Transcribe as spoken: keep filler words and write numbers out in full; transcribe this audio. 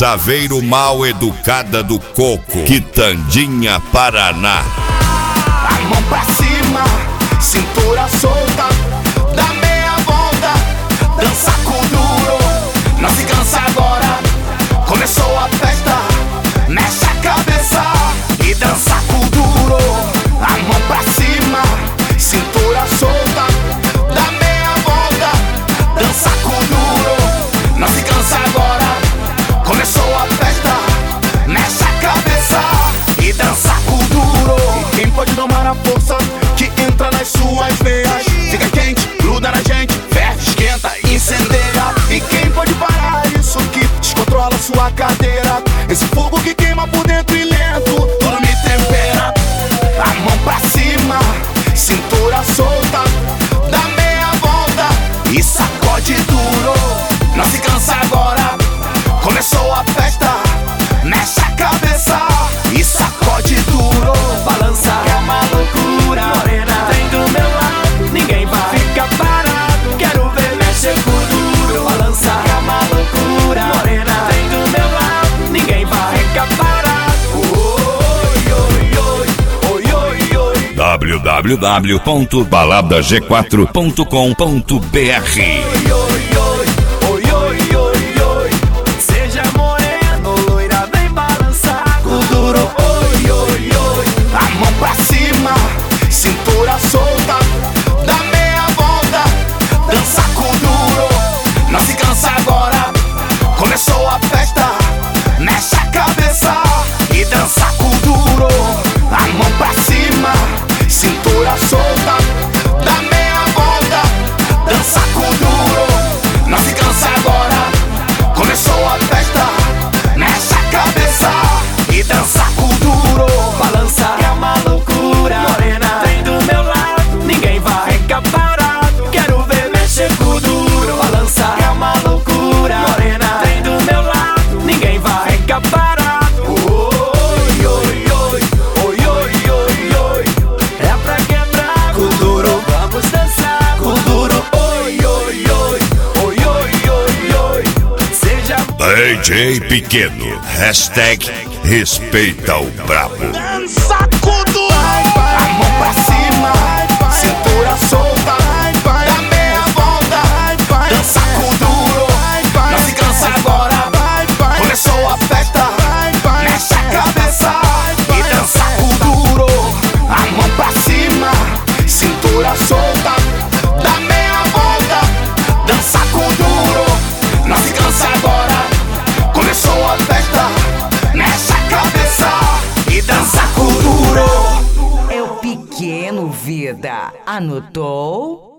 Saveiro Mal Educada do Coco, Quitandinha, Paraná. A mão pra cima, cintura solta, dá meia volta, dança com duro, não se cansa agora. Começou a festa, mexe a cabeça e dança com duro. A mão pra cima, cintura solta, dá meia volta, dança com duro, não se cansa agora. Começou a festa, mexe a cabeça e dança com duro. E quem pode tomar a força que entra nas suas veias? Fica quente, gruda na gente, ferve, esquenta, incendeia. E quem pode parar isso que descontrola sua cadeira? Esse fogo que queima por dentro e lento, tudo me tempera. A mão pra cima, cintura solta, dá meia volta e sacode duro, não se cansa agora. Começou a festa, mexe a cabeça e sacode duro. Balança é uma loucura, morena, vem do meu lado, ninguém vai ficar parado. Quero ver mexer com duro. Balança é uma loucura, morena, vem do meu lado, ninguém vai ficar parado. Oi, oi, oi, oi, oi, oi. w w w ponto balada g quatro ponto com ponto b r. Oi, oi, oi, oi, oi, oi, oi. Seja moreno, loira, vem balançar com duro. Oi, oi, oi. A mão pra cima, cintura solta, dá meia volta, dança com duro, não se cansa agora. Começou a festa, mexe a cabeça e dança com duro. A mão pra cima, cintura solta, dá meia volta, dança com duro, não se cansa agora. Começou a festa, mexe a cabeça e dança com duro. Balança é uma loucura, morena, vem do meu lado, ninguém vai ficar parado. Quero ver mexer com duro. Balança é uma loucura, morena, vem do meu lado, ninguém vai ficar parado. Oi, oi, oi, oi, oi, oi, oi. É pra quebrar com duro, vamos dançar com duro. Oi, oi, oi, oi, oi, oi, oi. Seja D J Pequeno, hashtag respeita o brabo. dança com duro. A mão pra cima, cintura solta, dá meia volta, dança com duro, não se cansa agora. Começou a festa, mexe a cabeça e dança com duro. A mão pra cima, cintura solta, dá meia volta, dança com duro, não se cansa agora. Começou a festa, mexe a cabeça e dança com duro. É o Pequeno Vida. Anotou?